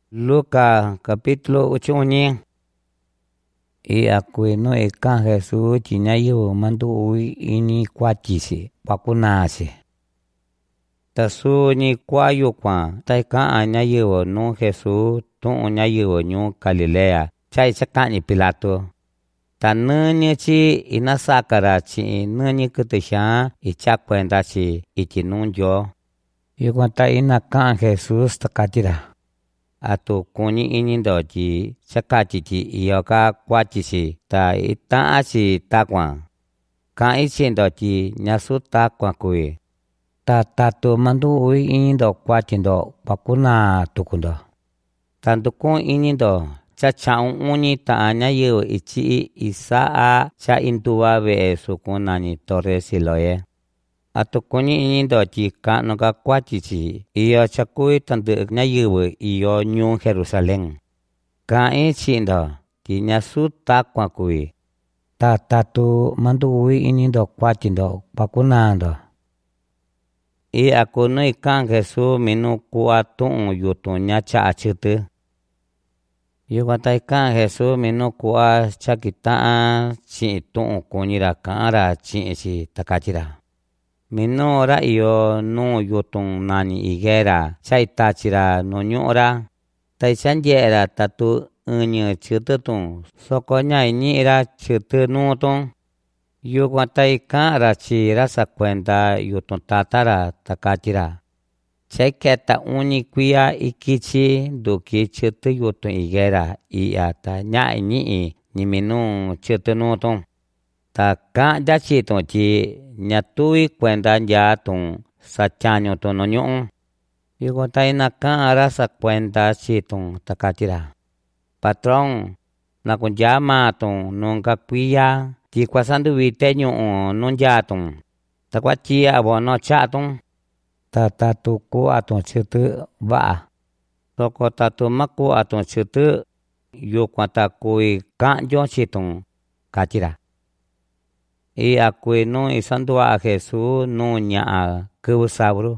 Lucas capítulo 8. Y acuino eka Jesús chinayo mandu ui ini kwachisi pakunasi. Tasu ni kwayo kwa taika anyayo no Jesús tu anyayo nyu Galilea chai sakani Pilato. Ta nani chi inasakara chi nani kutusha ichakwenda chi ichinunjo. Yukwanta inaka Jesús takatira. Atu kuni inindo chi sakati chi iyoka kwachisi ta itaasi takwa. Ka ichindo chi nyasu takwa kui. Ta tatu mandu ui inindo kwachindo pakuna tukundo. Tandukun inindo cha chaun uni ta anyayo ichi isaa cha intuwa ve sukunani Torre Siloe. Atu kuni inindo chi kanoka kwachisi iyo chakui tandu nyayo iyo New Jerusalem. Ka ichindo chi nyasu takwa kui. Ta tatu mandu ui inindo kwachindo pakunando. I akuno ikan Jesús minu kuwa tu'un yutun nyacha achitu. Yukwanta ikan Jesús minu kuwa chakitaan chi tu'un kunira kaara chi si takachira. Minu ra iyo nu yutun nani higuera chaitachira no nyura. Taichanjera tatu unyo chitutun soko nyai nira chitu nutun. Yukwanta ikan chi rasa kwenda yutun tatara takachira. Chaiketa uni kuya ikichi duki chitu yutun higuera iya ta nyai nii ni minu chitu nutun. Ta kanda chitun chi nyatui kwenda nyatun sachanyo tun no nyu'un. Yukwanta inaka rasa kwenda chitun takachira. Patrón, nakunyama tun nunca kuya. Tikwa sandu vite nyu'un nunyatun. Takwa chia abono chatun. Tatu ku atun chitu va'a. Toko tatu maku atun chitu. Yukwanta kui kanyo chitun kachira. I akui nu isandua a Jesús nu nya'a kubusauru.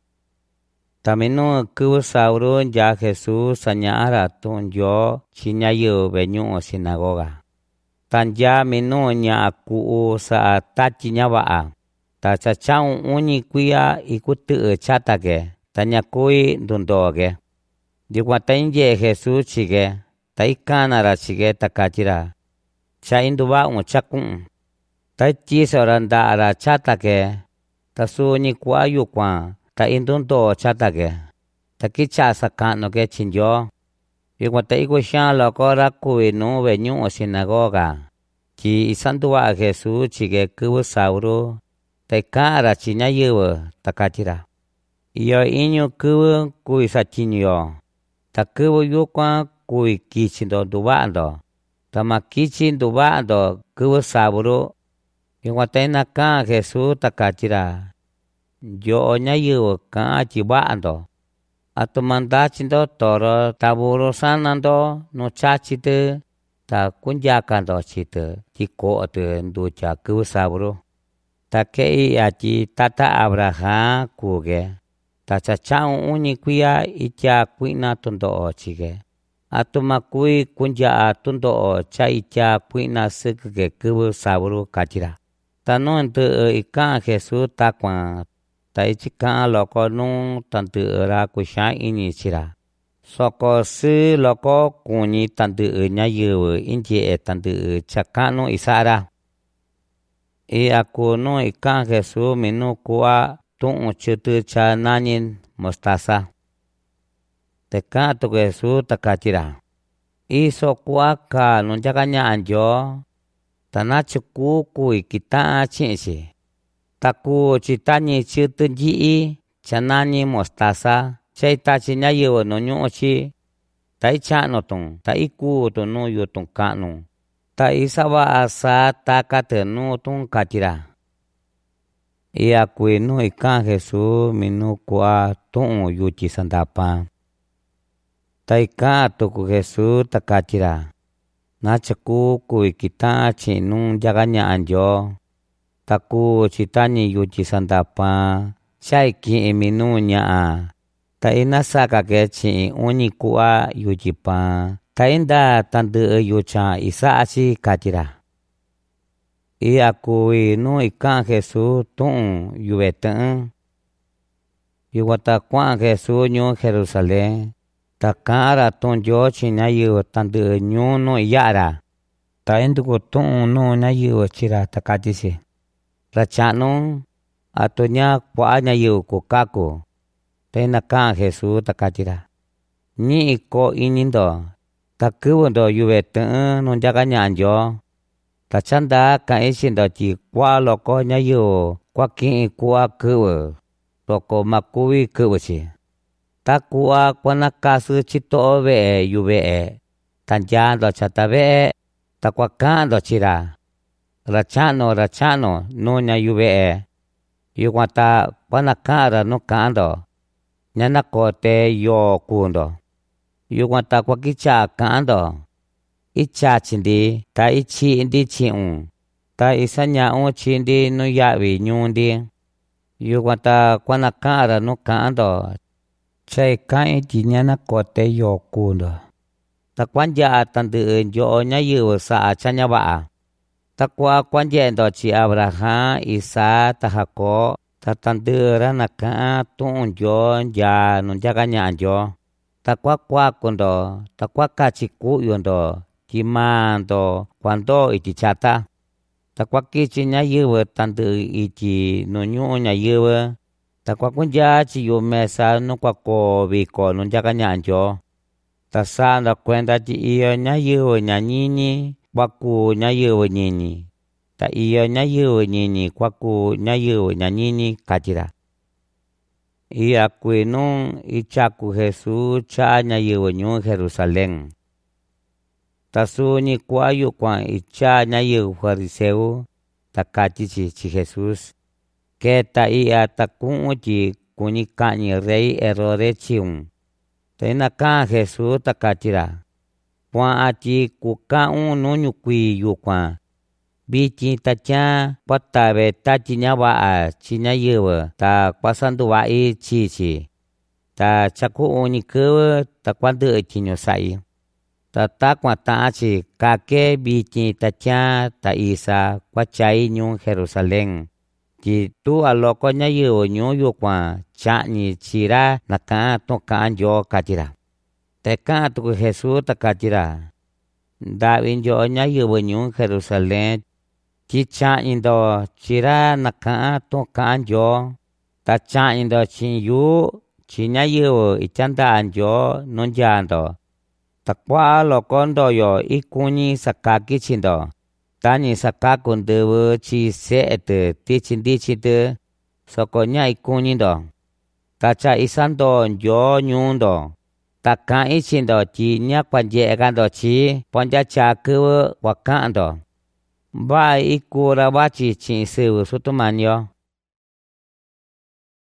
Taminu kubusauru ya Jesús sanyara tun yo chinyayo benyu'u sinagoga. Tanya minu nya'a ku'u sa tachi nyawa'a. Ta chachaun uni kuya ikutu chatake. Tanya kui dundoge. Yukwanta inye Jesús chige. Ta ikanara chige takachira. Cha induwa un chakun. Ta chisora ndara chatake. Ta suni kuwa yukwa. Ta indundo chatake. Ta kicha sakano ke chinyo. Yukwanta ikushan loko rakui nu benyu'u sinagoga. Chi isandua a Jesús chige kubusauru. Ta ikara chinyayo takachira. Iyo inyo kubu kui sachinyo. Ta kubu yukwa kui kichindo dubando. Ta makichi dubando kubusauru. Yukwanta inaka Jesús takachira. Yo nyayo kaa chibando. Atu mandachindo toro taburo sanando no chachitu. Ta kunyakando chitu. Chiko atu nducha kubusauru. Ta kei achi tata Abraham kuge. Ta chachaun uni kuya icha kuina tundo chige. Atu makui kunya tundo cha icha kuina sikuge kubusauru kachira. Ta no ntu ikan Jesús takwa. Ta ichikan loko nung tantu ra kusha ini chira. Soko si loko kuni tantu nyayo inje tantu chakano isara. I aku no ikan Jesús minu kuwa tu'un chitu cha nanin mostaza. Teka tu Jesús takachira. Iso kuwa ka nunjaka anjo. Tanachuku kui kita chinsi. Taku chitani chitu jii cha nani mostaza. Chaitachi nyayo no nyuchi. Ta ichano tun. Ta iku tu no yutun kanu. Ta isaba asa takate nu tun kachira. I akui nu ikan Jesús minu kuwa tu'un yuchi sandapa. Ta ikan tuku Jesús takachira. Nachaku kui kita chinun jaganya anjo. Taku chitani yuchi sandapa. Chaiki minu nya'a. ta ina saka ke chi uni ku'a yujipa ta inda tandu yucha isa si katira. I akui no ikan Jesús tun yuvetun. Yuwata kuan Jesús ñu Jerusalén. Ta kara tun yo chi na yu tandu ñu no yara. Ta induku tun no na yu chira ta katisi. Rachanu atonya kwa na yu kukaku. Ta ina kan Jesús ta katira. Ni iko inindo. Ta kuwando yuvetun no yaga nyanjo. Ta chanda ka ishindo chi kwa loko na yu kwa ki kwa kuwa. Loko makuwi kuwa chi. Ta kuwa kwa nakasu chito ve yuve. Tanjando chata ve. Ta kwa kando chira. Rachano no na yuve. Yuwata kwa nakara no kando. Nyana kote yo kundo. Yuwata kwa kicha kando. Icha chindi ta ichi indi chiun. Ta isanya chindi no yavi nyundi. Yuwata kwa nakara no kando. Chay kai jinyana kote yo kundo. Ta kwanja tandu yo nya yu sa chanya ba. Ta kwa njendo chi Abraham, Isa, ta Jacob. Ta tandu ranaka tun yo ya no yaga nyanjo. Ta kwa kundo. Ta kwa kachiku yondo. Kimando cuando itichata. Ta kwa kichi nya yu tandu iti no nyu nya yu. Ta kwa kunja chi yu mesa no kwa ko viko no yaga nyanjo. Ta sanda kwenda chi iyo nya yu nya nini. Kwa ku nya yu nini. Ta iyo nya yu nini. Kwa ku nya yu nya nini kachira. Iya kuinun ichaku Jesús cha nya yu nyu Jerusalén. Ta suni kuayu kwa icha nya yu fariseu. Ta kachichi chi Jesús. Keta iya ta kuu chi kuni kani rey Herodes chiun. Ta ina kan Jesús ta kachira. Kwa achi kukaun no nyukui yu kwa. Bichi ta cha patabe ta chi nya waa chi nya yu ta kwa sandu wai chi chi. Ta chaku uni kuwa ta kwa ndu chi nyo sai. Ta kwa ta chi kake bichi ta cha ta isa kwa chay nyu Jerusalén. Chi tu aloko nya yu nyu yu kwa cha ni chira na ka to kan yo katira. Te ka tu Jesús ta katira. Davi yo nya yu nyu Jerusalén. Chi cha indo chira na ka to kan yo. Ta cha indo chi yu chi nya yu ichanda anjo non jando. Ta kwa lokondo yo ikuni sakaki chindo. Tani sakaku ndewu chi seete ti chindi chite. Soko nya ikuni ndo. Ta cha isando yo nyundo. Ta ka ichindo chi nya kwa jegando chi ponja cha kuwa wakando. Ba ikura wachi chi siwu sutumanyo.